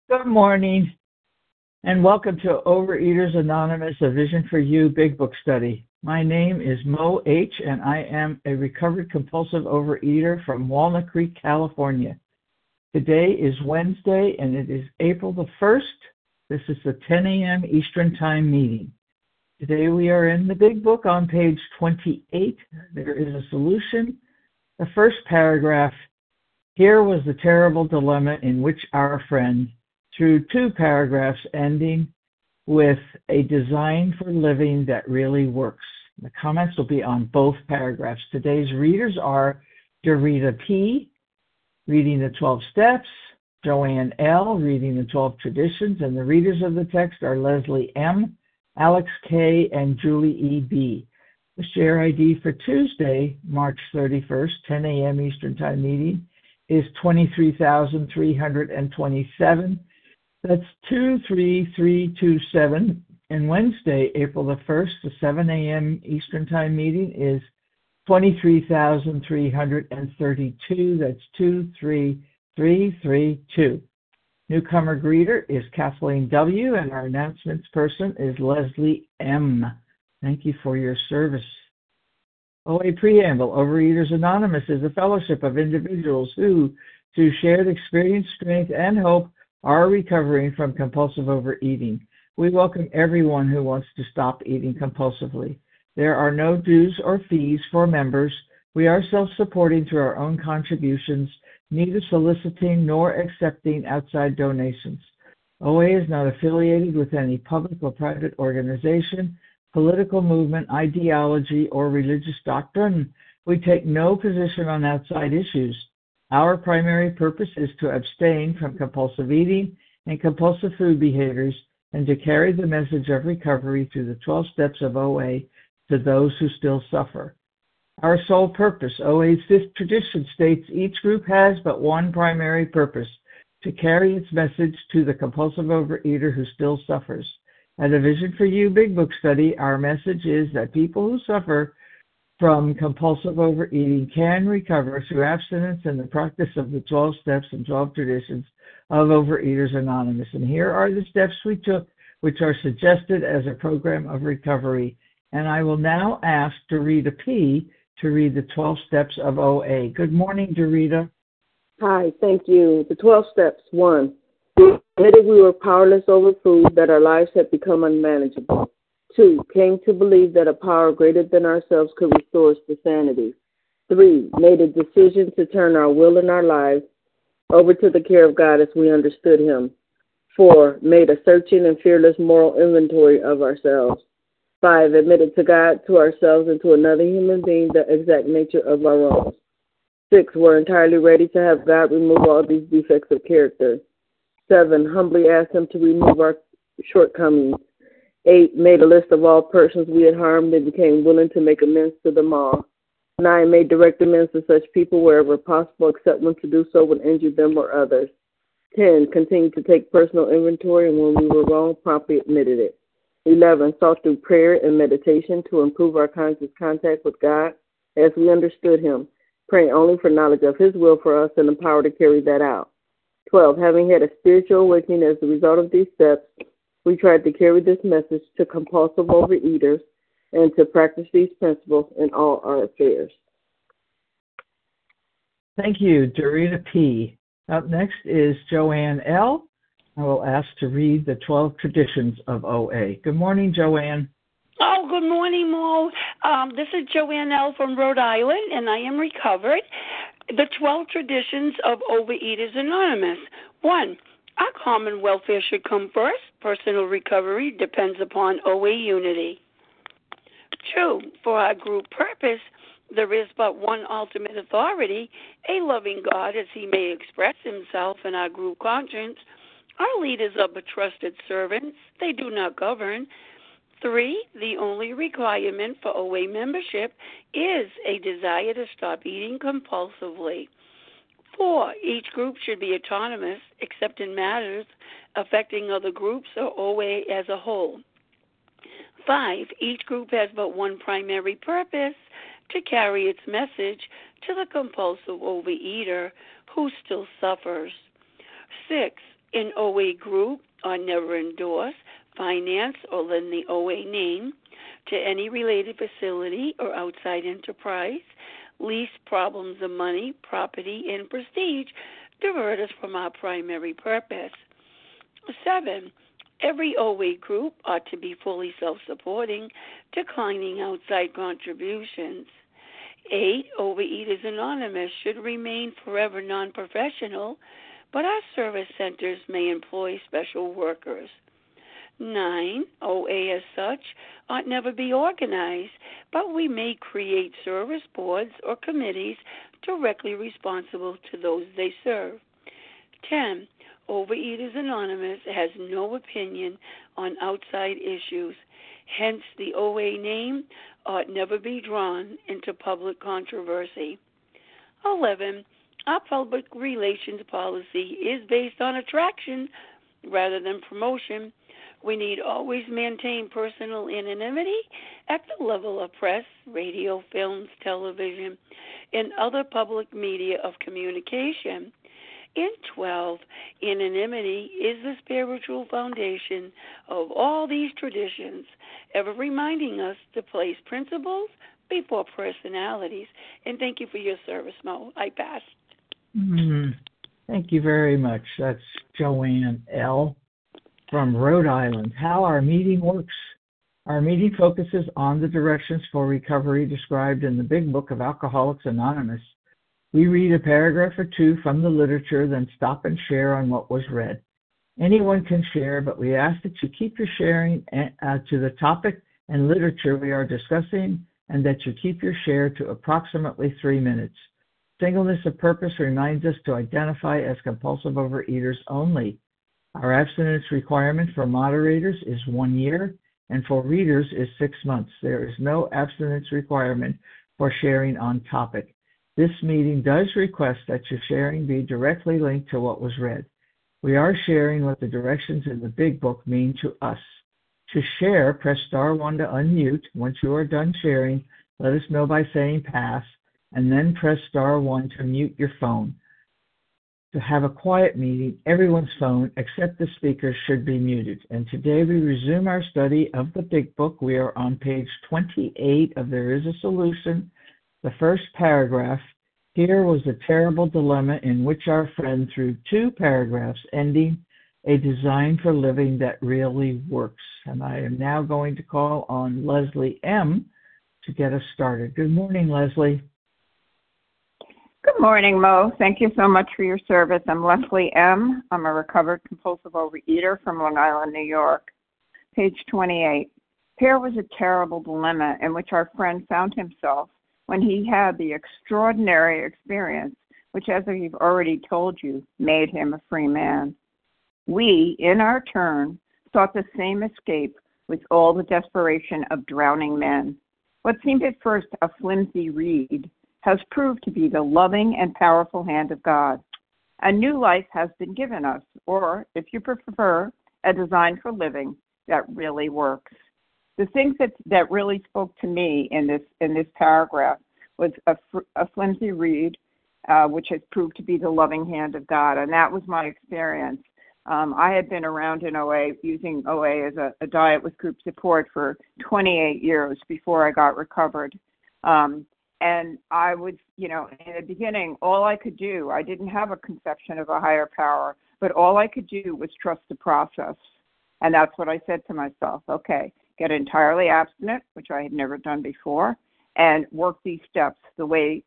Good morning, and welcome to Overeaters Anonymous, a Vision for You Big Book Study. My name is Mo H., and I am a recovered compulsive overeater from Walnut Creek, California. Today is Wednesday, and it is April the 1st. This is the 10 a.m. Eastern Time meeting. Today we are in the Big Book on page 28. There is a solution. The first paragraph, here was the terrible dilemma in which our friend, through two paragraphs ending with a design for living that really works. The comments will be on both paragraphs. Today's readers are Dorita P., reading the 12 Steps, Joanne L., reading the 12 Traditions, and the readers of the text are Leslie M., Alex K., and Julie E. B. The share ID for Tuesday, March 31st, 10 a.m. Eastern Time meeting is 23,327. That's 23327. And Wednesday, April the 1st, the 7 a.m. Eastern Time meeting is 23,332. That's 23332. Newcomer greeter is Kathleen W., and our announcements person is Leslie M. Thank you for your service. OA Preamble. Overeaters Anonymous is a fellowship of individuals who, through shared experience, strength, and hope, are recovering from compulsive overeating. We welcome everyone who wants to stop eating compulsively. There are no dues or fees for members. We are self-supporting through our own contributions, neither soliciting nor accepting outside donations. OA is not affiliated with any public or private organization, political movement, ideology, or religious doctrine. We take no position on outside issues. Our primary purpose is to abstain from compulsive eating and compulsive food behaviors and to carry the message of recovery through the 12 steps of OA to those who still suffer. Our sole purpose, OA's fifth tradition, states each group has but one primary purpose, to carry its message to the compulsive overeater who still suffers. At a Vision for You Big Book Study, our message is that people who suffer from compulsive overeating can recover through abstinence and the practice of the 12 steps and 12 traditions of Overeaters Anonymous. And here are the steps we took, which are suggested as a program of recovery. And I will now ask Dorita P. to read the 12 steps of OA. Good morning, Dorita. Hi, thank you. The 12 steps. 1. We admitted we were powerless over food, that our lives had become unmanageable. 2. Came to believe that a power greater than ourselves could restore us to sanity. 3. Made a decision to turn our will and our lives over to the care of God as we understood Him. 4. Made a searching and fearless moral inventory of ourselves. 5. Admitted to God, to ourselves, and to another human being the exact nature of our wrongs. 6. Were entirely ready to have God remove all these defects of character. 7. Humbly asked Him to remove our shortcomings. 8. Made a list of all persons we had harmed and became willing to make amends to them all. 9. Made direct amends to such people wherever possible, except when to do so would injure them or others. 10. Continued to take personal inventory, and when we were wrong, promptly admitted it. 11. Sought through prayer and meditation to improve our conscious contact with God as we understood Him, praying only for knowledge of His will for us and the power to carry that out. 12. Having had a spiritual awakening as a result of these steps, we tried to carry this message to compulsive overeaters and to practice these principles in all our affairs. Thank you, Dorita P. Up next is Joanne L. I will ask to read the 12 traditions of OA. Good morning, Joanne. Oh, good morning, Mo. This is Joanne L. from Rhode Island, and I am recovered. The 12 traditions of Overeaters Anonymous. 1. Our common welfare should come first. Personal recovery depends upon OA unity. 2. For our group purpose, there is but one ultimate authority, a loving God as He may express Himself in our group conscience. Our leaders are but trusted servants. They do not govern. 3. The only requirement for OA membership is a desire to stop eating compulsively. 4. Each group should be autonomous, except in matters affecting other groups or OA as a whole. 5. Each group has but one primary purpose, to carry its message to the compulsive overeater who still suffers. 6. An OA group ought never endorse, finance, or lend the OA name to any related facility or outside enterprise, lest problems of money, property, and prestige divert us from our primary purpose. 7. Every OA group ought to be fully self-supporting, declining outside contributions. 8. Overeaters Anonymous should remain forever non-professional, but our service centers may employ special workers. 9. OA as such ought never be organized, but we may create service boards or committees directly responsible to those they serve. 10. Overeaters Anonymous has no opinion on outside issues. Hence, the OA name ought never be drawn into public controversy. 11. Our public relations policy is based on attraction rather than promotion. We need always maintain personal anonymity at the level of press, radio, films, television, and other public media of communication. In 12, anonymity is the spiritual foundation of all these traditions, ever reminding us to place principles before personalities. And thank you for your service, Mo. I pass. Thank you very much. That's Joanne L. from Rhode Island. How our meeting works. Our meeting focuses on the directions for recovery described in the Big Book of Alcoholics Anonymous. We read a paragraph or two from the literature, then stop and share on what was read. Anyone can share, but we ask that you keep your sharing to the topic and literature we are discussing, and that you keep your share to approximately 3 minutes. Singleness of purpose reminds us to identify as compulsive overeaters only. Our abstinence requirement for moderators is 1 year, and for readers is 6 months. There is no abstinence requirement for sharing on topic. This meeting does request that your sharing be directly linked to what was read. We are sharing what the directions in the Big Book mean to us. To share, press star 1 to unmute. Once you are done sharing, let us know by saying pass, and then press star 1 to mute your phone. To have a quiet meeting, everyone's phone except the speaker should be muted. And today we resume our study of the Big Book. We are on page 28 of There Is a Solution. The first paragraph, here was a terrible dilemma in which our friend threw 2 paragraphs ending a design for living that really works. And I am now going to call on Leslie M. to get us started. Good morning, Leslie. Good morning, Mo. Thank you so much for your service. I'm Leslie M. I'm a recovered compulsive overeater from Long Island, New York. Page 28. Here was a terrible dilemma in which our friend found himself when he had the extraordinary experience, which, as I've already told you, made him a free man. We, in our turn, sought the same escape with all the desperation of drowning men. What seemed at first a flimsy reed has proved to be the loving and powerful hand of God. A new life has been given us, or, if you prefer, a design for living that really works. The thing that really spoke to me in this paragraph was a flimsy reed, which has proved to be the loving hand of God, and that was my experience. I had been around in OA, using OA as a diet with group support for 28 years before I got recovered. And I was, in the beginning, all I could do, I didn't have a conception of a higher power, but all I could do was trust the process. And that's what I said to myself. Okay, get entirely abstinent, which I had never done before, and work these steps the way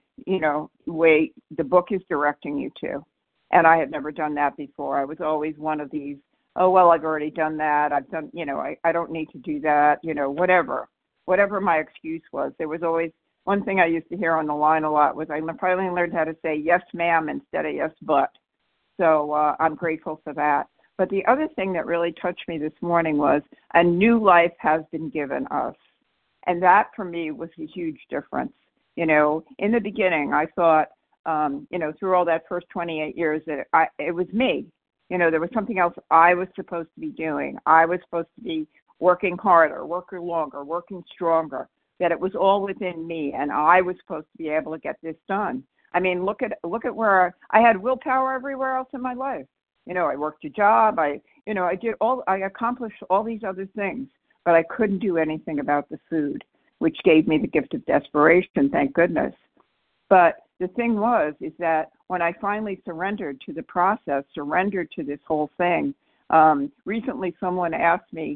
the book is directing you to. And I had never done that before. I was always one of these, oh, well, I've already done that. I've done, I don't need to do that, whatever my excuse was. There was always one thing I used to hear on the line a lot was I finally learned how to say yes, ma'am, instead of yes, but. So I'm grateful for that. But the other thing that really touched me this morning was a new life has been given us. And that for me was a huge difference. In the beginning, I thought, through all that first 28 years that it was me. There was something else I was supposed to be doing. I was supposed to be working harder, working longer, working stronger, that it was all within me, and I was supposed to be able to get this done. I mean, look at where I had willpower everywhere else in my life. I worked a job. I accomplished all these other things, but I couldn't do anything about the food, which gave me the gift of desperation, thank goodness. But the thing is that when I finally surrendered to the process, surrendered to this whole thing, recently someone asked me,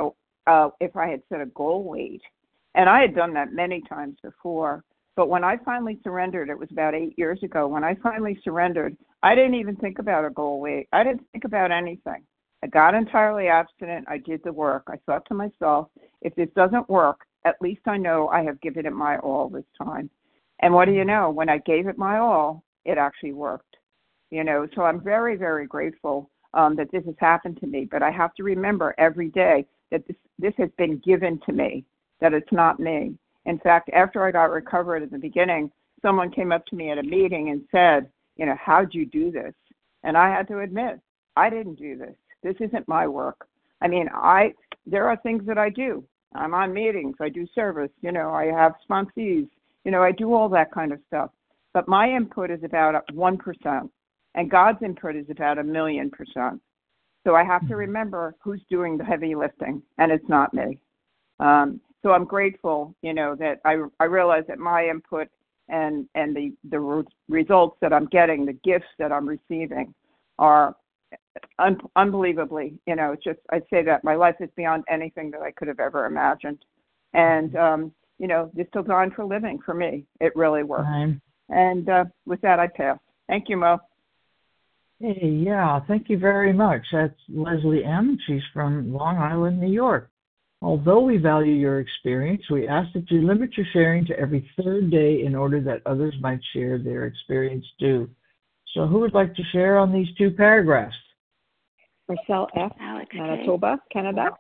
if I had set a goal weight. And I had done that many times before. But when I finally surrendered, it was about 8 years ago, when I finally surrendered, I didn't even think about a goal weight. I didn't think about anything. I got entirely abstinent. I did the work. I thought to myself, if this doesn't work, at least I know I have given it my all this time. And what do you know? When I gave it my all, it actually worked. So I'm very, very grateful that this has happened to me. But I have to remember every day that this has been given to me, that it's not me. In fact, after I got recovered at the beginning, someone came up to me at a meeting and said, how'd you do this? And I had to admit, I didn't do this. This isn't my work. I mean, there are things that I do. I'm on meetings. I do service. I have sponsees. I do all that kind of stuff. But my input is about 1%, and God's input is about 1,000,000%. So I have to remember who's doing the heavy lifting, and it's not me. So I'm grateful, that I realize that my input and the results that I'm getting, the gifts that I'm receiving, are unbelievably, it's just, I'd say that my life is beyond anything that I could have ever imagined. And, this goes on for living for me. It really works. And with that, I pass. Thank you, Mo. Hey, yeah, thank you very much. That's Leslie M. She's from Long Island, New York. Although we value your experience, we ask that you limit your sharing to every third day in order that others might share their experience too. So who would like to share on these 2 paragraphs? Marcel F., Manitoba, Canada.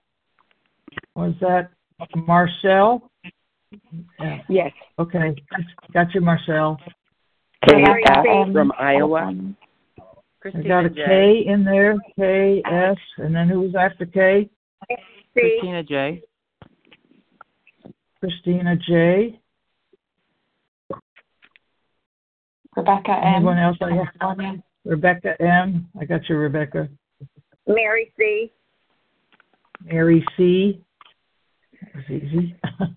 Was that Marcel? Yeah. Yes. Okay. Got you, Marcel. K.S. from Iowa. I got a K in there, K.S., and then who was after K? Christina J. Christina J. Rebecca M. Anyone else? Rebecca M. I got you, Rebecca. Mary C. Mary C. That was easy.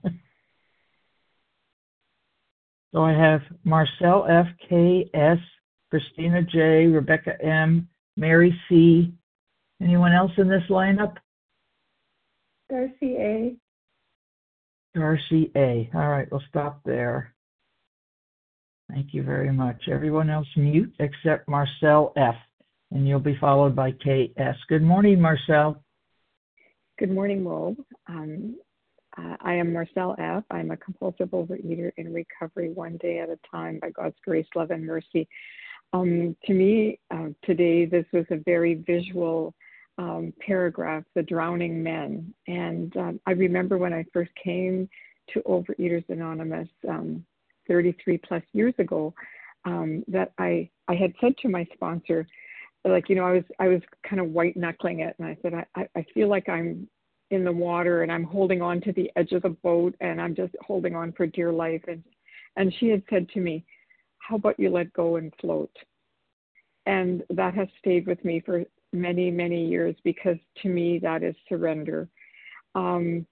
So I have Marcel F. K. S. Christina J. Rebecca M. Mary C. Anyone else in this lineup? Darcy A. Darcy A. All right, we'll stop there. Thank you very much. Everyone else mute except Marcel F. And you'll be followed by K.S. Good morning, Marcel. Good morning, Mo. I am Marcel F. I'm a compulsive overeater in recovery, one day at a time, by God's grace, love, and mercy. To me, today, this was a very visual paragraph, The Drowning Men. And I remember when I first came to Overeaters Anonymous 33 plus years ago, that I had said to my sponsor, I was kind of white knuckling it. And I said, I feel like I'm in the water and I'm holding on to the edge of the boat and I'm just holding on for dear life. And she had said to me, how about you let go and float? And that has stayed with me for many, many years, because to me that is surrender. I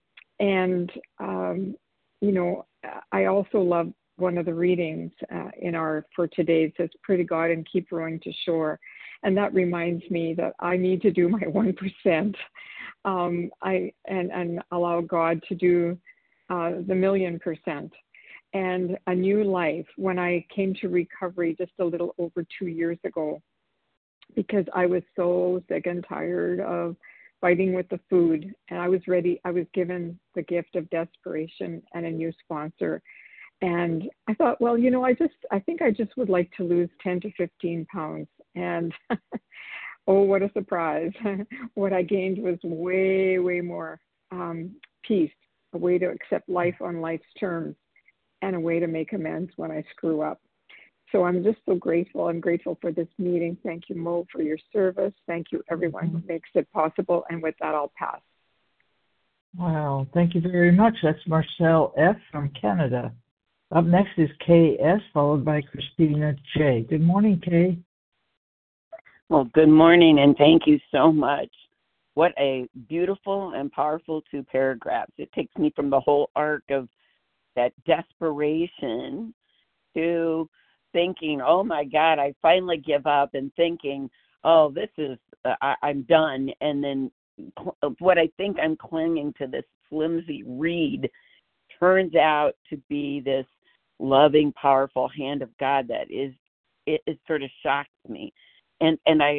also love one of the readings for today. It says, pray to God and keep rowing to shore. And that reminds me that I need to do my 1%. And allow God to do the 1,000,000%. And a new life when I came to recovery just a little over 2 years ago, because I was so sick and tired of fighting with the food, and I was ready. I was given the gift of desperation and a new sponsor. And I thought, well, I think I just would like to lose 10 to 15 pounds. And oh, what a surprise. What I gained was way, way more peace, a way to accept life on life's terms, and a way to make amends when I screw up. So I'm just so grateful. I'm grateful for this meeting. Thank you, Mo, for your service. Thank you, everyone who makes it possible. And with that, I'll pass. Wow. Thank you very much. That's Marcel F. from Canada. Up next is K.S., followed by Christina J. Good morning, Kay. Well, good morning, and thank you so much. What a beautiful and powerful 2 paragraphs. It takes me from the whole arc of that desperation to thinking, oh, my God, I finally give up, and thinking, oh, this is, I'm done. And then what I think I'm clinging to, this flimsy reed, turns out to be this loving, powerful hand of God that it sort of shocks me. And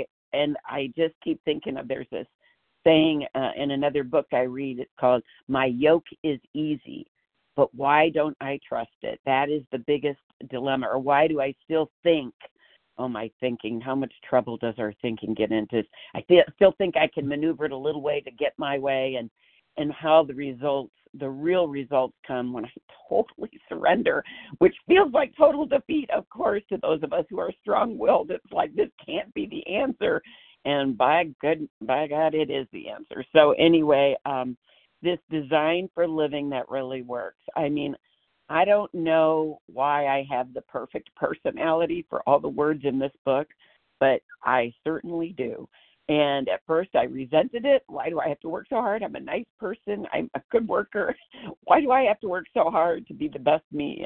I just keep thinking of, there's this saying in another book I read, it's called "My Yoke is Easy, but why don't I trust it?" That is the biggest dilemma. Or why do I still think, oh, my thinking, how much trouble does our thinking get into? I still think I can maneuver it a little way to get my way, and how the real results come when I totally surrender, which feels like total defeat, of course, to those of us who are strong-willed. It's like, this can't be the answer. And by God, it is the answer. So anyway, this design for living that really works. I mean, I don't know why I have the perfect personality for all the words in this book, but I certainly do. And at first I resented it. Why do I have to work so hard? I'm a nice person. I'm a good worker. Why do I have to work so hard to be the best me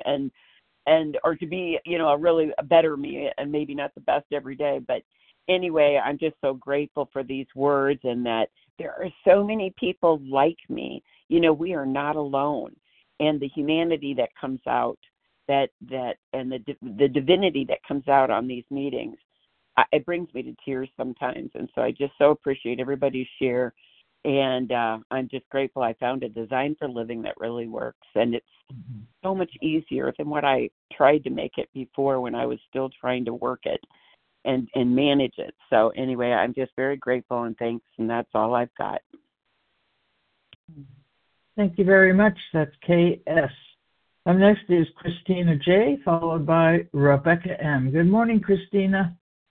or to be, a better me, and maybe not the best every day? But anyway, I'm just so grateful for these words, and that there are so many people like me. We are not alone. And the humanity that comes out, and the divinity that comes out on these meetings, it brings me to tears sometimes. And so I just so appreciate everybody's share. And I'm just grateful I found a design for living that really works. And it's so much easier than what I tried to make it before, when I was still trying to work it and manage it. So anyway, I'm just very grateful and thanks. And that's all I've got. Thank you very much. That's KS. Up next is Christina J., followed by Rebecca M. Good morning, Christina.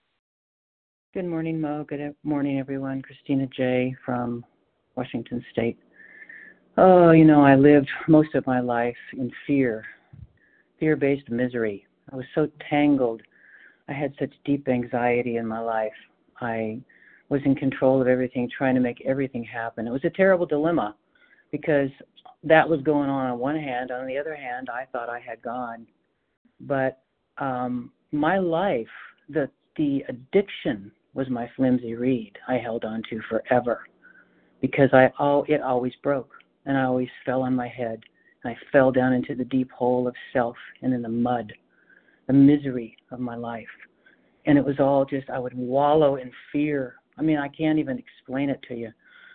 Good morning, Mo. Good morning, everyone. Christina J. from Washington State. Oh, I lived most of my life in fear-based misery. I was so tangled. I had such deep anxiety in my life. I was in control of everything, trying to make everything happen. It was a terrible dilemma, because that was going on one hand. On the other hand, I thought I had God. But my life, the addiction was my flimsy reed I held on to forever, because it always broke, and I always fell on my head, and I fell down into the deep hole of self and in the mud, the misery of my life. And it was all just, I would wallow in fear. I mean, I can't even explain it to you.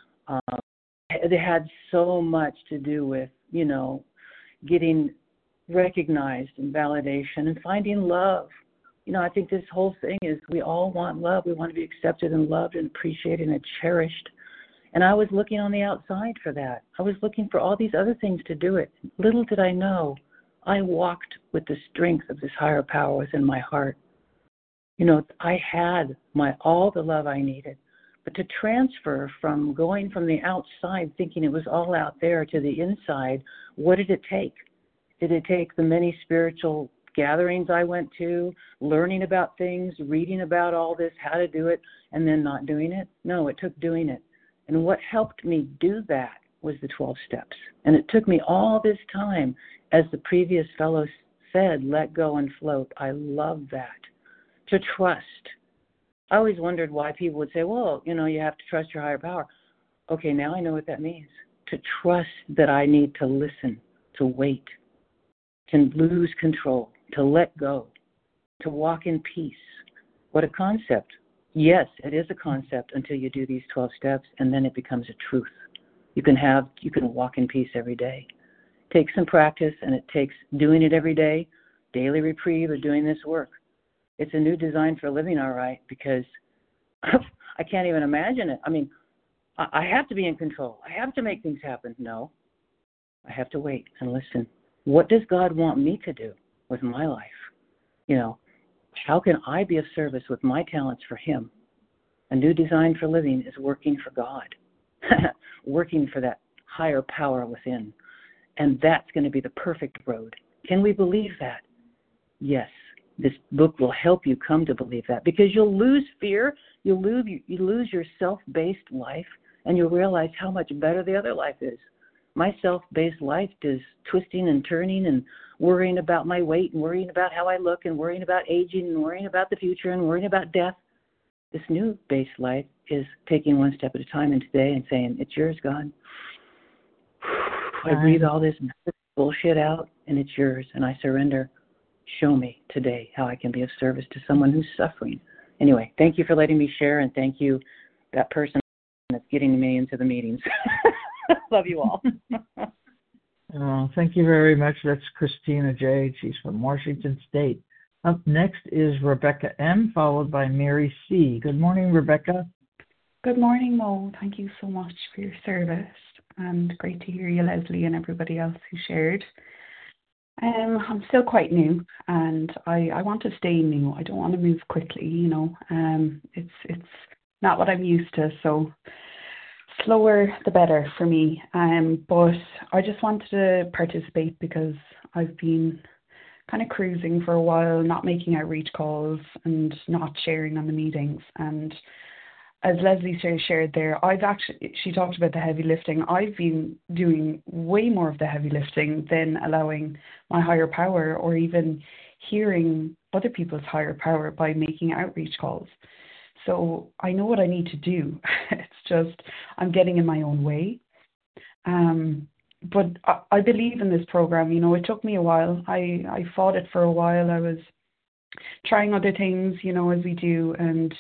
It had so much to do with, getting recognized and validation and finding love. I think this whole thing is, we all want love. We want to be accepted and loved and appreciated and cherished. And I was looking on the outside for that. I was looking for all these other things to do it. Little did I know, I walked with the strength of this higher power within my heart. I had all the love I needed. But to transfer from going from the outside, thinking it was all out there, to the inside, what did it take? Did it take the many spiritual gatherings I went to, learning about things, reading about all this, how to do it, and then not doing it? No, it took doing it. And what helped me do that was the 12 steps. And it took me all this time, as the previous fellow said, let go and float. I love that. To trust. I always wondered why people would say, well, you have to trust your higher power. Okay, now I know what that means. To trust that I need to listen, to wait, to lose control, to let go, to walk in peace. What a concept. Yes, it is a concept until you do these 12 steps, and then it becomes a truth. You can walk in peace every day. It takes some practice, and it takes doing it every day, daily reprieve, or doing this work. It's a new design for living, all right, because I can't even imagine it. I mean, I have to be in control. I have to make things happen. No, I have to wait and listen. What does God want me to do with my life? How can I be of service with my talents for Him? A new design for living is working for God, working for that higher power within. And that's going to be the perfect road. Can we believe that? Yes. this book will help you come to believe that, because you'll lose fear, you lose your self-based life, and you'll realize how much better the other life is. My self-based life is twisting and turning and worrying about my weight and worrying about how I look and worrying about aging and worrying about the future and worrying about death. This new based life is taking one step at a time in today and saying, it's yours, God. I breathe all this bullshit out, and it's yours, and I surrender. Show me today how I can be of service to someone who's suffering. Anyway, thank you for letting me share, and thank you, that person that's getting me into the meetings. Love you all. Thank you very much. That's Christina J. She's from Washington State. Up next is Rebecca M., followed by Mary C. Good morning, Rebecca. Good morning, Mo. Thank you so much for your service. And great to hear you, Leslie, and everybody else who shared. I'm still quite new, and I want to stay new. I don't want to move quickly, It's not what I'm used to, so slower the better for me. But I just wanted to participate because I've been kind of cruising for a while, not making outreach calls and not sharing on the meetings. And as Leslie shared there, she talked about the heavy lifting. I've been doing way more of the heavy lifting than allowing my higher power or even hearing other people's higher power by making outreach calls. So I know what I need to do. It's just I'm getting in my own way. But I believe in this program. It took me a while. I fought it for a while. I was trying other things, as we do, and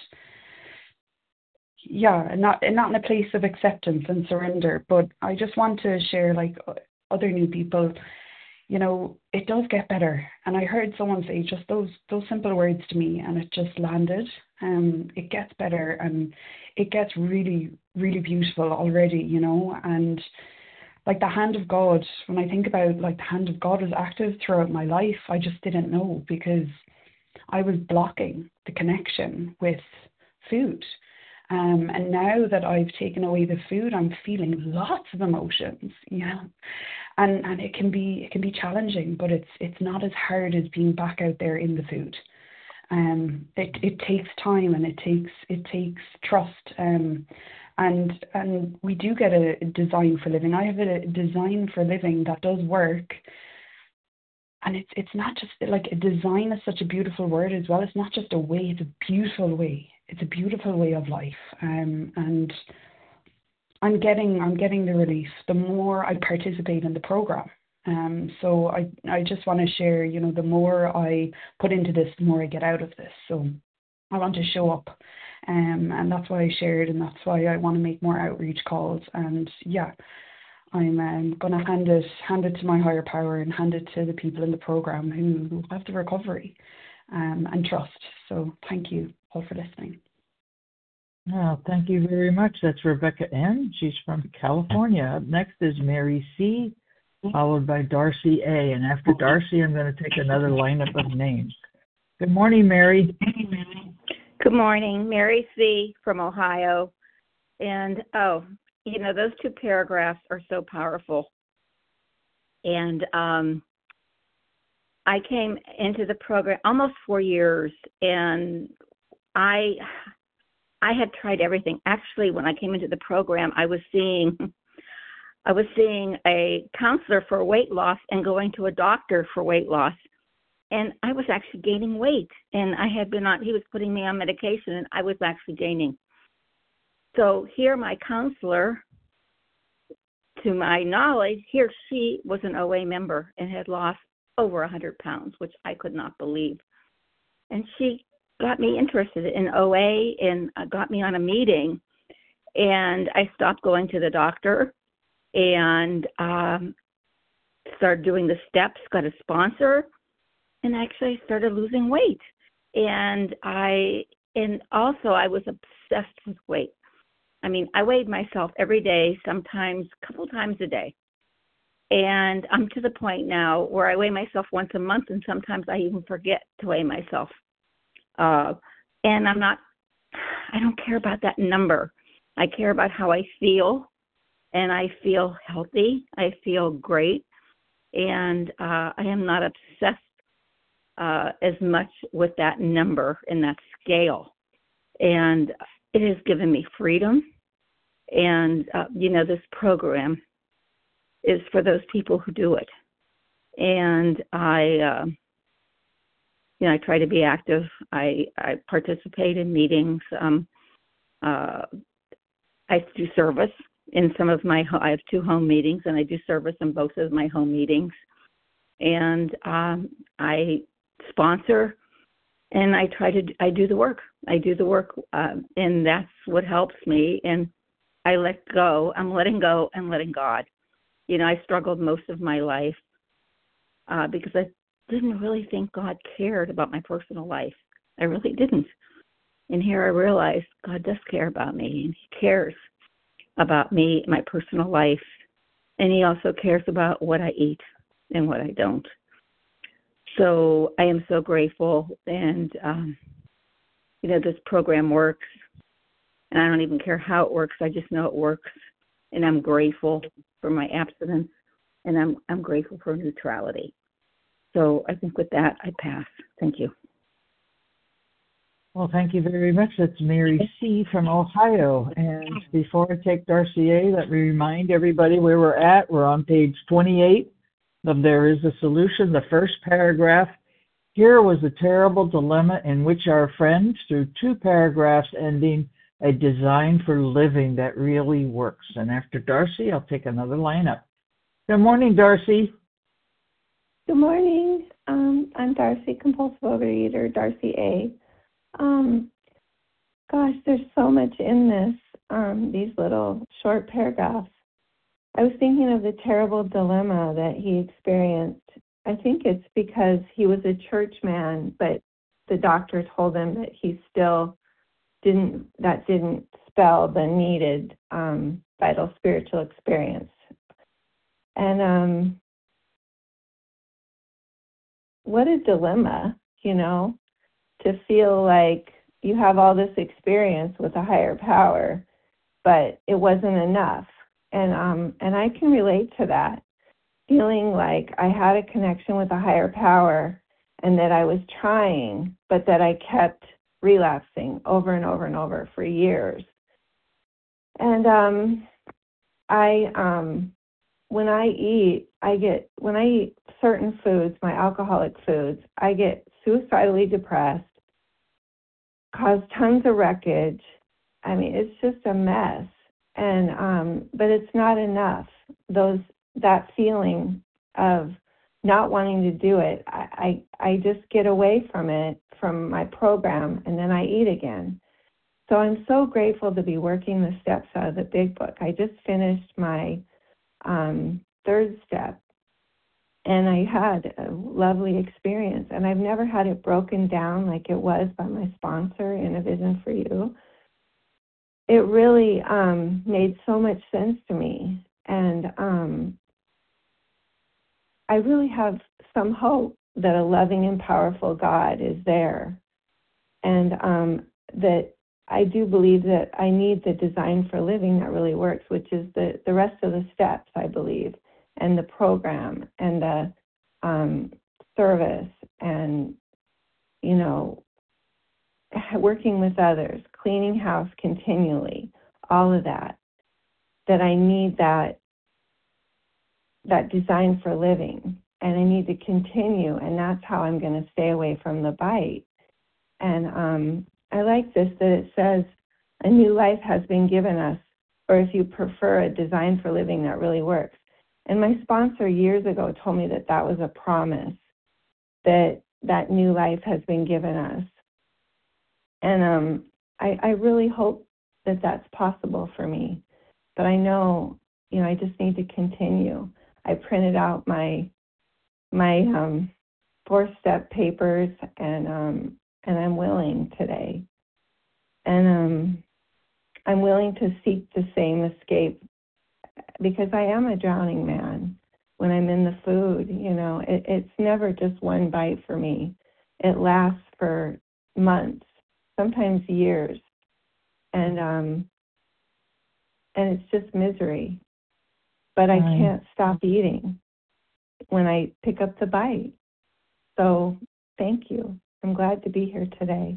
not in a place of acceptance and surrender. But I just want to share, like other new people, it does get better. And I heard someone say just those simple words to me, and it just landed. It gets better, and it gets really, really beautiful already, and like the hand of God, when I think about like the hand of God was active throughout my life, I just didn't know because I was blocking the connection with food. And now that I've taken away the food, I'm feeling lots of emotions, and it can be challenging, but it's not as hard as being back out there in the food. It takes time, and it takes trust. And we do get a design for living. I have a design for living that does work. And it's not just like a design is such a beautiful word as well. It's not just a way, it's a beautiful way. It's a beautiful way of life. And I'm getting the relief the more I participate in the program. So I just want to share, the more I put into this, the more I get out of this. So I want to show up. And that's why I shared, and that's why I want to make more outreach calls. And I'm going to hand it to my higher power and hand it to the people in the program who have the recovery and trust. So thank you all for listening. Well, thank you very much. That's Rebecca M. She's from California. Up next is Mary C., followed by Darcy A. And after Darcy, I'm going to take another lineup of names. Good morning, Mary. Good morning, Mary C. from Ohio. And, those two paragraphs are so powerful. And I came into the program almost 4 years, and I had tried everything. Actually, when I came into the program, I was seeing a counselor for weight loss and going to a doctor for weight loss. And I was actually gaining weight, and he was putting me on medication, and I was actually gaining. So here my counselor, to my knowledge, she was an OA member and had lost over 100 pounds, which I could not believe. And she got me interested in OA and got me on a meeting, and I stopped going to the doctor and started doing the steps, got a sponsor, and actually I started losing weight. And also I was obsessed with weight. I mean, I weighed myself every day, sometimes a couple times a day. And I'm to the point now where I weigh myself once a month, and sometimes I even forget to weigh myself. And I don't care about that number. I care about how I feel, and I feel healthy. I feel great. And I am not obsessed as much with that number and that scale. And it has given me freedom. And, this program is for those people who do it. And I try to be active. I participate in meetings. I do service in some of I have 2 home meetings, and I do service in both of my home meetings. And I sponsor, and I do the work. And that's what helps me. And I let go. I'm letting go and letting God. I struggled most of my life because I didn't really think God cared about my personal life. I really didn't. And here I realized God does care about me, and He cares about me, my personal life, and He also cares about what I eat and what I don't. So I am so grateful, and this program works, and I don't even care how it works. I just know it works, and I'm grateful for my abstinence, and I'm grateful for neutrality. So I think with that, I pass. Thank you. Well, thank you very much. That's Mary C. from Ohio. And before I take Darcy A., let me remind everybody where we're at. We're on page 28 of There Is a Solution, the first paragraph. Here was a terrible dilemma in which our friend, through 2 paragraphs ending, a design for living that really works. And after Darcy, I'll take another line up. Good morning, Darcy. Good morning. I'm Darcy, compulsive overeater, Darcy A. Gosh, there's so much in this, these little short paragraphs. I was thinking of the terrible dilemma that he experienced. I think it's because he was a church man, but the doctor told him that he still didn't spell the needed vital spiritual experience. And what a dilemma, to feel like you have all this experience with a higher power, but it wasn't enough. And I can relate to that, feeling like I had a connection with a higher power and that I was trying, but that I kept relapsing over and over and over for years. And when I eat certain foods, my alcoholic foods, I get suicidally depressed, cause tons of wreckage. I mean, it's just a mess. And but it's not enough. That feeling of not wanting to do it, I just get away from it, from my program, and then I eat again. So I'm so grateful to be working the steps out of the Big Book. I just finished my 3rd step, and I had a lovely experience. And I've never had it broken down like it was by my sponsor in A Vision for You. It really made so much sense to me. And I really have some hope that a loving and powerful God is there. And that I do believe that I need the design for living that really works, which is the rest of the steps, I believe, and the program and the service and, working with others, cleaning house continually, all of that I need that design for living, and I need to continue, and that's how I'm going to stay away from the bite. And I like this, that it says, a new life has been given us, or if you prefer, a design for living that really works. And my sponsor years ago told me that was a promise, that new life has been given us. And I really hope that that's possible for me. But I know, I just need to continue. I printed out my 4-step papers, and I'm willing today. And I'm willing to seek the same escape, because I am a drowning man when I'm in the food. It's never just one bite for me. It lasts for months, sometimes years. And it's just misery. But I can't stop eating when I pick up the bite. So Thank you. I'm glad to be here today.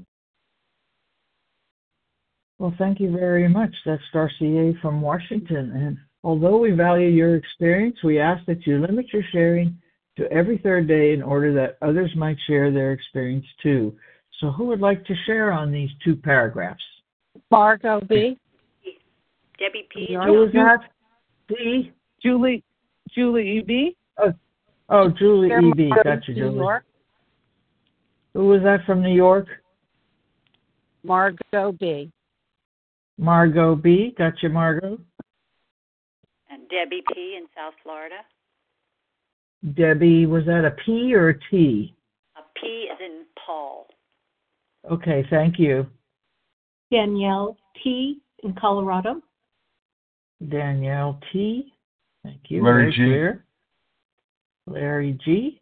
Well, thank you very much. That's Darcy A. from Washington. And although we value your experience, we ask that you limit your sharing to every third day in order that others might share their experience too. So who would like to share on these 2 paragraphs? Margot B. Debbie P. Who was that? D. Julie E.B. Oh, Julie E.B. Gotcha, Julie. New York. Who was that from New York? Margot B. Margot B. Gotcha, Margot. And Debbie P. in South Florida. Debbie, was that a P or a T? A P is in Paul. Okay, thank you. Danielle T. in Colorado. Danielle T. Thank you. Larry Very G. clear. Larry G.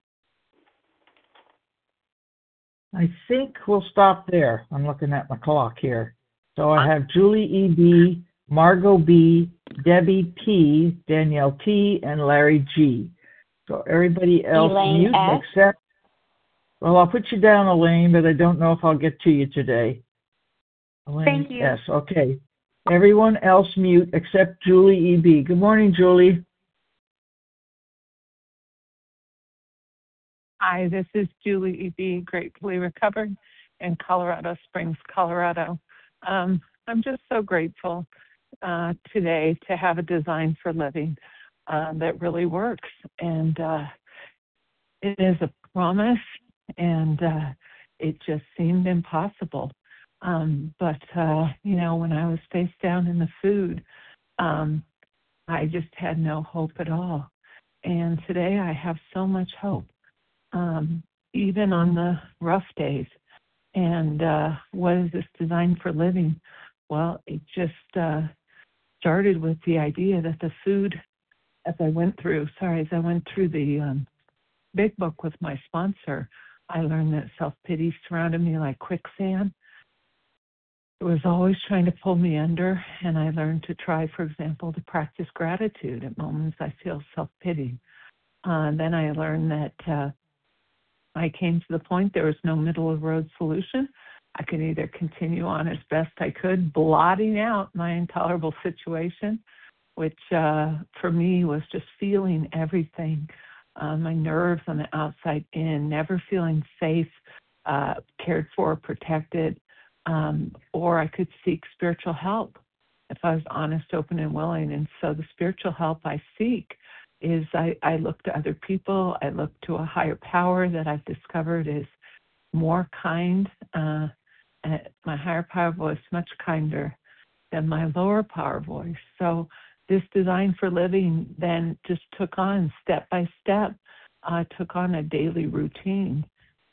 I think we'll stop there. I'm looking at my clock here. So I have Julie E.B., Margot B., Debbie P., Danielle T., and Larry G. So everybody else Elaine mute S. except, well, I'll put you down, Elaine, but I don't know if I'll get to you today. Elaine Thank you. S. Okay. Everyone else mute except Julie E.B. Good morning, Julie. Hi, this is Julie E.B., gratefully recovered in Colorado Springs, Colorado. I'm just so grateful today to have a design for living that really works. And it is a promise, and it just seemed impossible. But when I was face down in the food, I just had no hope at all. And today I have so much hope. Even on the rough days. And what is this design for living? Well, it just started with the idea that the food, as I went through the big book with my sponsor, I learned that self-pity surrounded me like quicksand. It was always trying to pull me under, and I learned to try, for example, to practice gratitude at moments I feel self-pity. Then I learned that I came to the point there was no middle-of-the-road solution. I could either continue on as best I could, blotting out my intolerable situation, which for me was just feeling everything, my nerves on the outside in, never feeling safe, cared for, protected, or I could seek spiritual help if I was honest, open, and willing. And so the spiritual help I seek is I look to other people. I look to a higher power that I've discovered is more kind. My higher power voice, much kinder than my lower power voice. So this design for living then just took on step by step, took on a daily routine.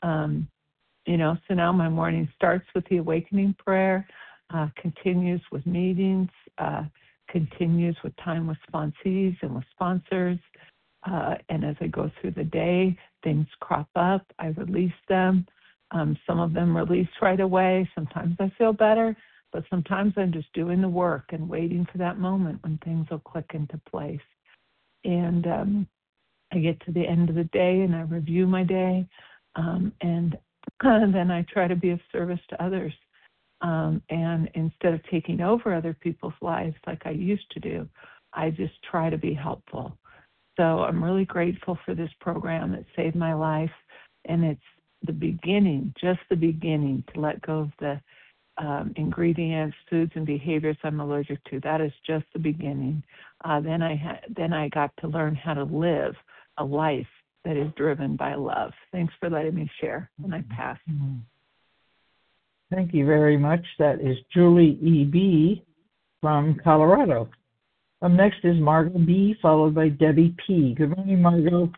So now my morning starts with the awakening prayer, continues with meetings, continues with time with sponsees and with sponsors. And as I go through the day, things crop up. I release them. Some of them release right away. Sometimes I feel better, but sometimes I'm just doing the work and waiting for that moment when things will click into place. And I get to the end of the day and I review my day. And then I try to be of service to others. And instead of taking over other people's lives like I used to do, I just try to be helpful. So I'm really grateful for this program. It saved my life. And it's the beginning, just the beginning, to let go of the ingredients, foods, and behaviors I'm allergic to. That is just the beginning. Then I got to learn how to live a life that is driven by love. Thanks for letting me share. And I pass. Thank you very much. That is Julie E.B. from Colorado. Up next is Margot B., followed by Debbie P. Good morning, Margot.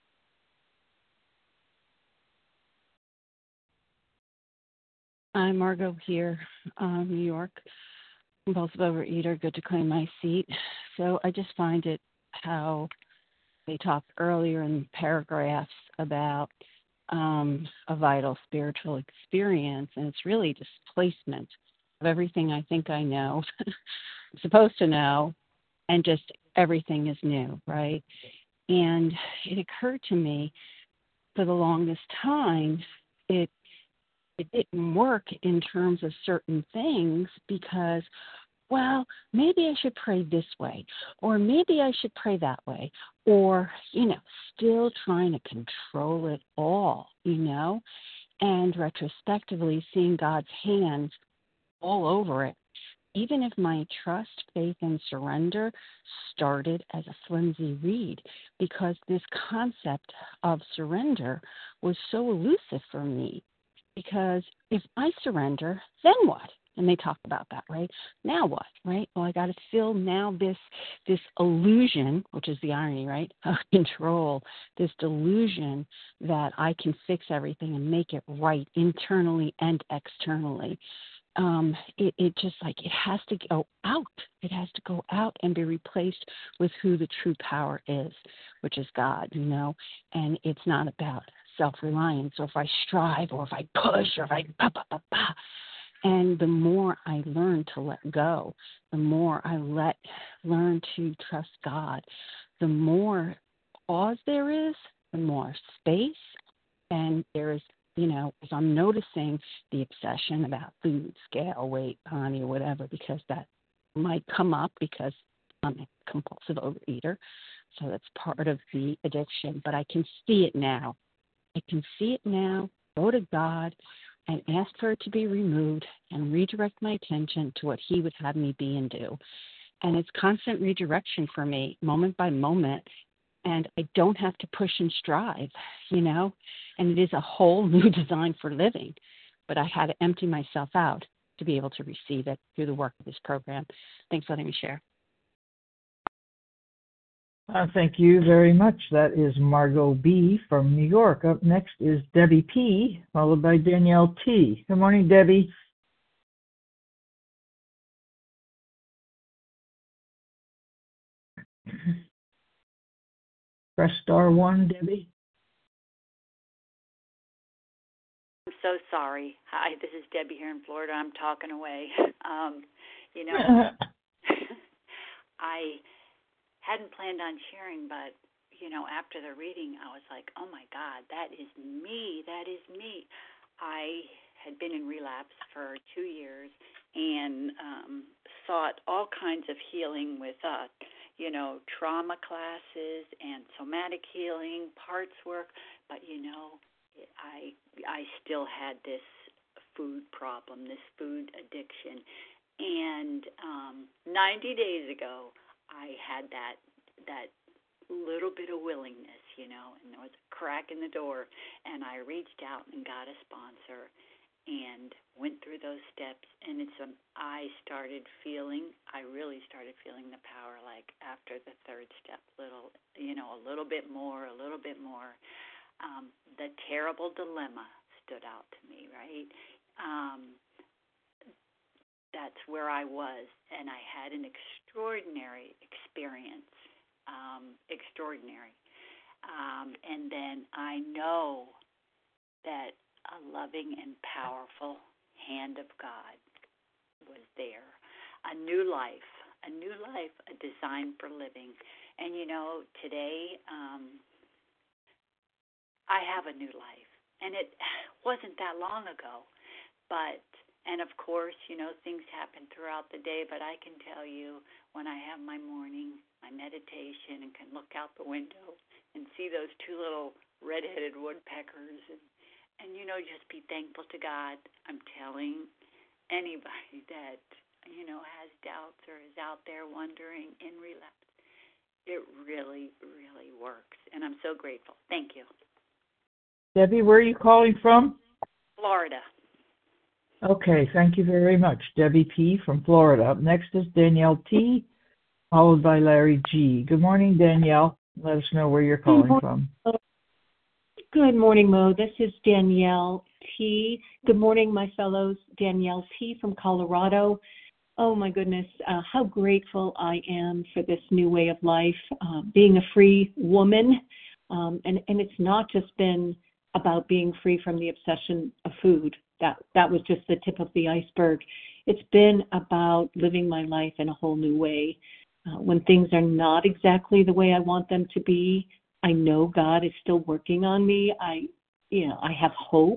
I'm Margot here, New York, compulsive overeater, good to claim my seat. So I just find it how they talked earlier in paragraphs about a vital spiritual experience, and it's really displacement of everything I think I know, I'm supposed to know, and just everything is new, right? And it occurred to me for the longest time it didn't work in terms of certain things because, well, maybe I should pray this way, or maybe I should pray that way, or, still trying to control it all, and retrospectively seeing God's hands all over it. Even if my trust, faith, and surrender started as a flimsy reed, because this concept of surrender was so elusive for me. Because if I surrender, then what? And they talk about that, right? Now what, right? Well, I got to fill now this illusion, which is the irony, right, of control, this delusion that I can fix everything and make it right internally and externally. It just it has to go out. It has to go out and be replaced with who the true power is, which is God, and it's not about self-reliance or if I strive or if I push or if I And the more I learn to let go, the more I learn to trust God, the more pause there is, the more space, and there is, as I'm noticing the obsession about food, scale, weight, body, or whatever, because that might come up because I'm a compulsive overeater, so that's part of the addiction, but I can see it now. Go to God and ask for it to be removed and redirect my attention to what He would have me be and do. And it's constant redirection for me, moment by moment, and I don't have to push and strive, and it is a whole new design for living. But I had to empty myself out to be able to receive it through the work of this program. Thanks for letting me share. Thank you very much. That is Margot B. from New York. Up next is Debbie P., followed by Danielle T. Good morning, Debbie. Press star 1, Debbie. I'm so sorry. Hi, this is Debbie here in Florida. I'm talking away. I hadn't planned on sharing, but, after the reading, I was like, oh, my God, that is me. That is me. I had been in relapse for 2 years and sought all kinds of healing with, trauma classes and somatic healing, parts work. But, I still had this food problem, this food addiction. And 90 days ago, I had that little bit of willingness, and there was a crack in the door, and I reached out and got a sponsor and went through those steps, and I really started feeling the power, like after the third step, a little bit more. The terrible dilemma stood out to me, right? That's where I was, and I had an extraordinary experience, and then I know that a loving and powerful hand of God was there, a new life, a design for living. And, today I have a new life, and it wasn't that long ago, and of course, things happen throughout the day, but I can tell you when I have my morning, my meditation, and can look out the window and see those 2 little red-headed woodpeckers and just be thankful to God. I'm telling anybody that, has doubts or is out there wondering in relapse, it really, really works, and I'm so grateful. Thank you. Debbie, where are you calling from? Florida. Okay, thank you very much. Debbie P. from Florida. Up next is Danielle T., followed by Larry G. Good morning, Danielle. Let us know where you're calling from. Good morning, Mo. This is Danielle T. Good morning, my fellows. Danielle T. from Colorado. Oh, my goodness, how grateful I am for this new way of life, being a free woman. And it's not just been about being free from the obsession of food. That was just the tip of the iceberg. It's been about living my life in a whole new way. When things are not exactly the way I want them to be, I know God is still working on me. I have hope,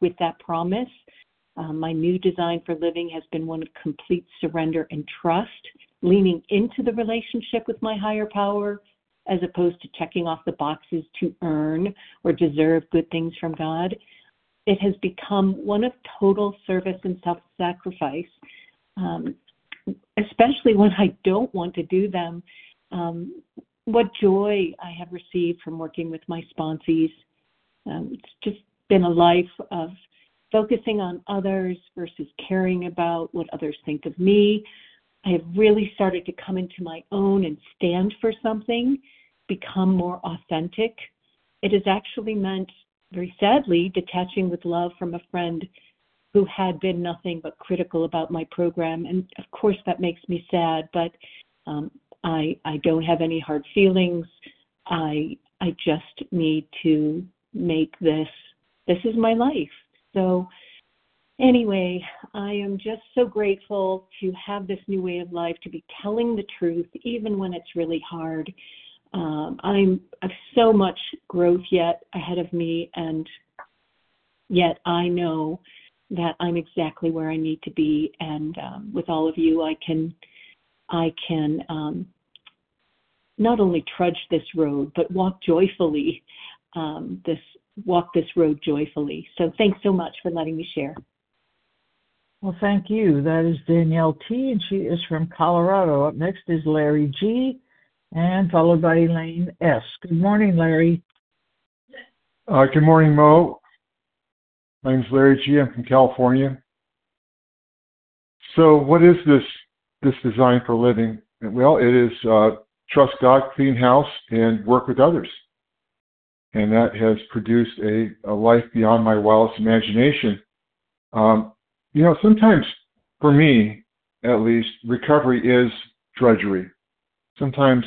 with that promise. My new design for living has been one of complete surrender and trust, leaning into the relationship with my higher power as opposed to checking off the boxes to earn or deserve good things from God. It has become one of total service and self-sacrifice, especially when I don't want to do them. What joy I have received from working with my sponsees. It's just been a life of focusing on others versus caring about what others think of me. I have really started to come into my own and stand for something, become more authentic. It has actually meant, very sadly, detaching with love from a friend who had been nothing but critical about my program. And of course that makes me sad, but I don't have any hard feelings. I just need to make this is my life. So anyway, I am just so grateful to have this new way of life, to be telling the truth, even when it's really hard. I've so much growth yet ahead of me, and yet I know that I'm exactly where I need to be. And with all of you, I can not only trudge this road, but walk joyfully, walk this road joyfully. So thanks so much for letting me share. Well, thank you. That is Danielle T., and she is from Colorado. Up next is Larry G., and followed by Elaine S. Good morning, Larry. Good morning, Mo. My name is Larry G. I'm from California. So what is this design for living? Well, it is trust God, clean house, and work with others. And that has produced a life beyond my wildest imagination. Sometimes, for me, at least, recovery is drudgery. Sometimes,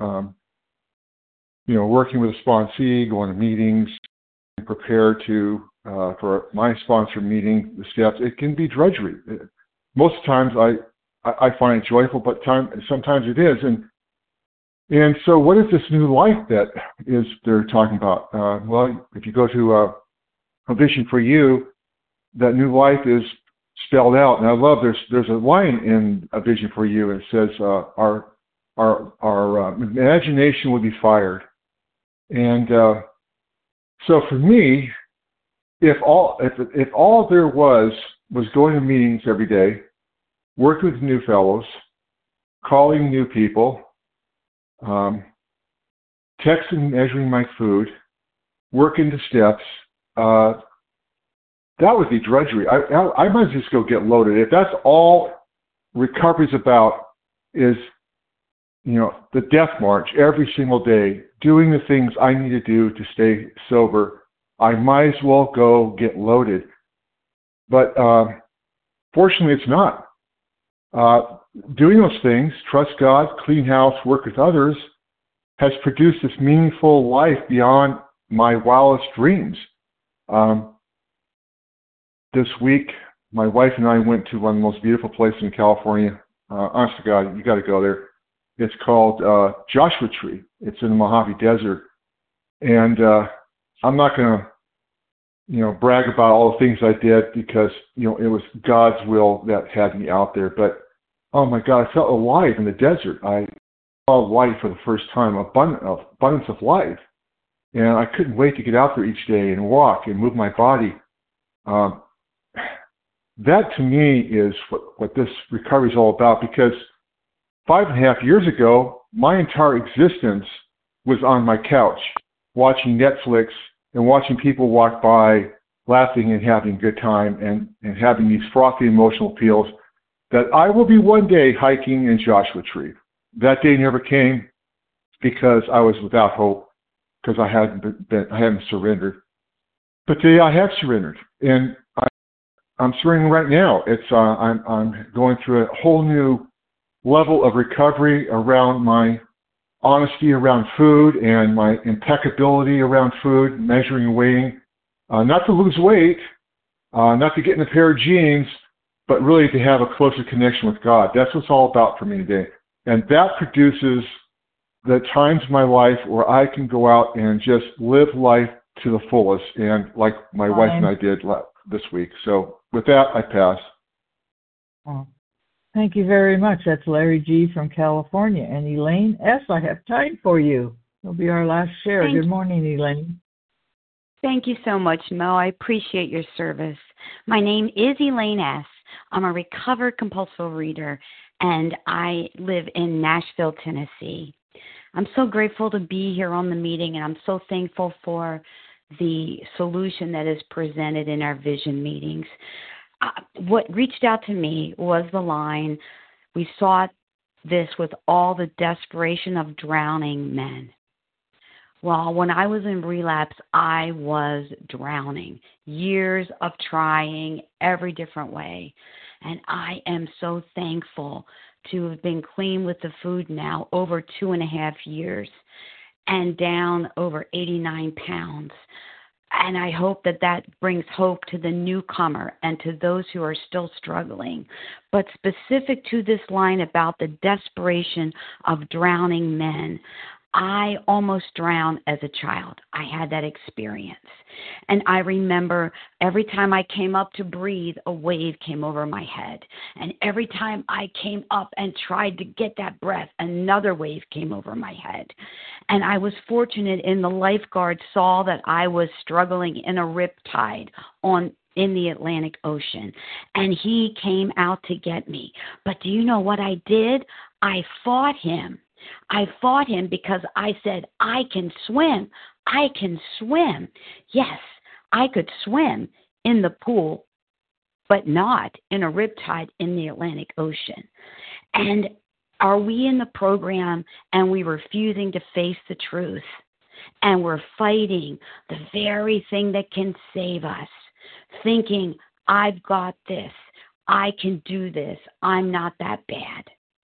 working with a sponsee, going to meetings, prepare for my sponsor meeting, the steps, it can be drudgery. Most times I find it joyful, but sometimes it is. And so what is this new life that they're talking about? Well, if you go to A Vision for You, that new life is spelled out. And I love, there's a line in A Vision for You, and it says, our imagination will be fired. And so for me, if all there was going to meetings every day, working with new fellows, calling new people, texting, measuring my food, working the steps, that would be drudgery. I might just go get loaded. If that's all recovery's about, is the death march every single day, doing the things I need to do to stay sober, I might as well go get loaded. But fortunately, it's not. Doing those things, trust God, clean house, work with others, has produced this meaningful life beyond my wildest dreams. This week, my wife and I went to one of the most beautiful places in California. Honest to God, you got to go there. It's called Joshua Tree. It's in the Mojave Desert. And I'm not going to, brag about all the things I did because, it was God's will that had me out there. But, oh my God, I felt alive in the desert. I saw life for the first time, abundance of life. And I couldn't wait to get out there each day and walk and move my body. That to me is what this recovery is all about, because 5.5 years ago, my entire existence was on my couch, watching Netflix and watching people walk by, laughing and having a good time, and having these frothy emotional appeals that I will be one day hiking in Joshua Tree. That day never came because I was without hope, because I hadn't surrendered. But today I have surrendered, and I'm surrendering right now. I'm going through a whole new level of recovery around my honesty around food and my impeccability around food, measuring and weighing, not to lose weight, not to get in a pair of jeans, but really to have a closer connection with God. That's what it's all about for me today. And that produces the times in my life where I can go out and just live life to the fullest. And like my wife and I did this week. So with that, I pass. Oh, thank you very much. That's Larry G. from California. And Elaine S., I have time for you. It'll be our last share. Good morning, Elaine. Thank you so much, Mo. I appreciate your service. My name is Elaine S. I'm a recovered compulsive reader, and I live in Nashville, Tennessee. I'm so grateful to be here on the meeting, and I'm so thankful for the solution that is presented in our vision meetings. What reached out to me was the line, we sought this with all the desperation of drowning men. Well, when I was in relapse, I was drowning. Years of trying every different way. And I am so thankful to have been clean with the food now over 2.5 years and down over 89 pounds. And I hope that that brings hope to the newcomer and to those who are still struggling. But specific to this line about the desperation of drowning men, I almost drowned as a child. I had that experience. And I remember every time I came up to breathe, a wave came over my head. And every time I came up and tried to get that breath, another wave came over my head. And I was fortunate in the lifeguard saw that I was struggling in a riptide in the Atlantic Ocean. And he came out to get me. But do you know what I did? I fought him. I fought him because I said, I can swim. I can swim. Yes, I could swim in the pool, but not in a riptide in the Atlantic Ocean. And are we in the program and we refusing to face the truth? And we're fighting the very thing that can save us, thinking, I've got this. I can do this. I'm not that bad.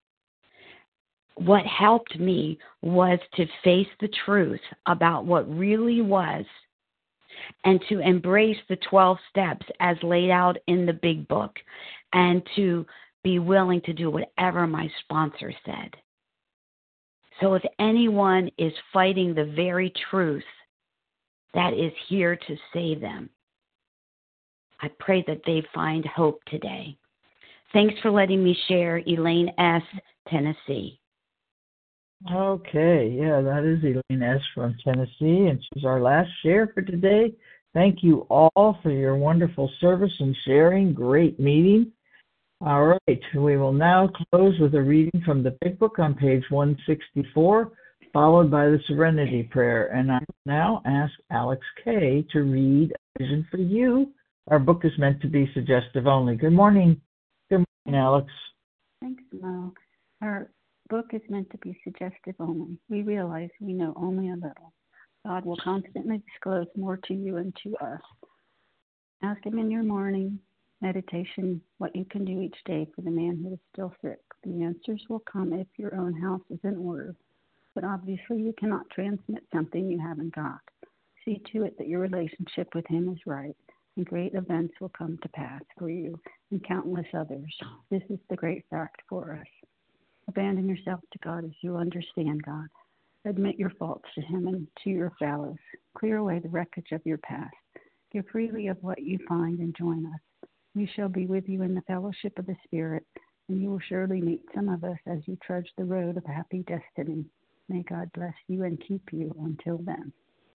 What helped me was to face the truth about what really was and to embrace the 12 steps as laid out in the big book and to be willing to do whatever my sponsor said. So if anyone is fighting the very truth that is here to save them, I pray that they find hope today. Thanks for letting me share. Elaine S., Tennessee. Okay, yeah, that is Elaine S. from Tennessee, and she's our last share for today. Thank you all for your wonderful service and sharing. Great meeting. All right, we will now close with a reading from the Big Book on page 164, followed by the Serenity Prayer. And I will now ask Alex K. to read A Vision for You. Our book is meant to be suggestive only. Good morning. Good morning, Alex. Thanks, Mo. Our book is meant to be suggestive only. We realize we know only a little. God will constantly disclose more to you and to us. Ask Him in your morning meditation what you can do each day for the man who is still sick. The answers will come if your own house is in order. But obviously you cannot transmit something you haven't got. See to it that your relationship with Him is right, and great events will come to pass for you and countless others. This is the great fact for us. Abandon yourself to God as you understand God. Admit your faults to Him and to your fellows. Clear away the wreckage of your past. Give freely of what you find and join us. We shall be with you in the fellowship of the Spirit, and you will surely meet some of us as you trudge the road of happy destiny. May God bless you and keep you until then.